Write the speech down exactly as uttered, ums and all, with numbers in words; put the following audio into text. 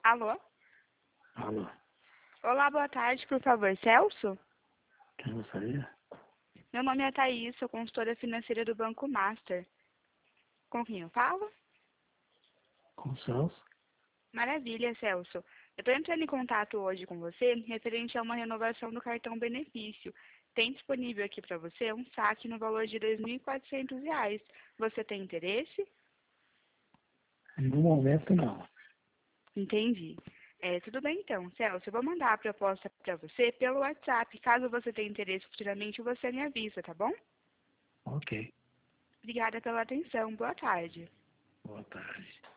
Alô? Alô, Olá, boa tarde, por favor, Celso? quem gostaria? Meu nome é Thaís, sou consultora financeira do Banco Master. Com quem eu falo? Com o Celso? Maravilha, Celso. Eu estou entrando em contato hoje com você referente a uma renovação do cartão benefício. Tem disponível aqui para você um saque no valor de dois mil e quatrocentos reais. Você tem interesse? No momento, não. Entendi. É, tudo bem então, Celso. Eu vou mandar a proposta para você pelo WhatsApp. Caso você tenha interesse futuramente, você me avisa, tá bom? Ok. Obrigada pela atenção. Boa tarde. Boa tarde.